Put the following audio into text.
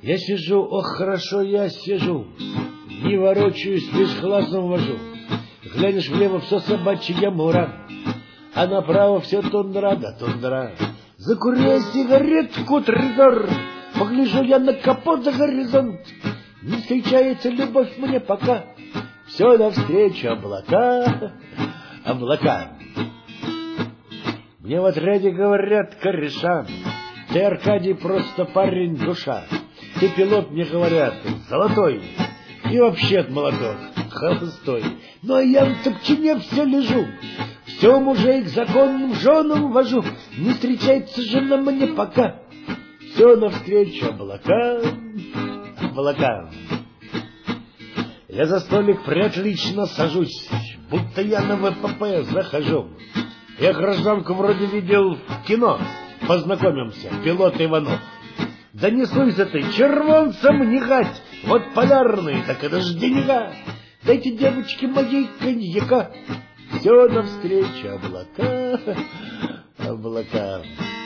Я сижу, ох, хорошо я сижу, не ворочаюсь, лишь глазом вожу. Глянешь влево, все собачья мура, а направо все тундра да тундра. Закурю я сигаретку трезор, погляжу я на капот за горизонт. Не встречается любовь мне пока, все навстречу облака, облака. Мне в отряде говорят кореша: ты, Аркадий, просто парень душа. Ты, пилот, мне говорят, золотой, и вообще молоток холостой. Ну а я в топчине все лежу, все мужей к законным женам вожу. Не встречается жена мне пока, все навстречу облака, облака. Я за столик приотлично сажусь, будто я на ВПП захожу. Я гражданку вроде видел в кино, познакомимся, пилот Иванов. Да не суйся ты, червонцам не гать, вот полярные, так это ж деньга. Дайте девочке моей коньяка, все навстречу облака, облака.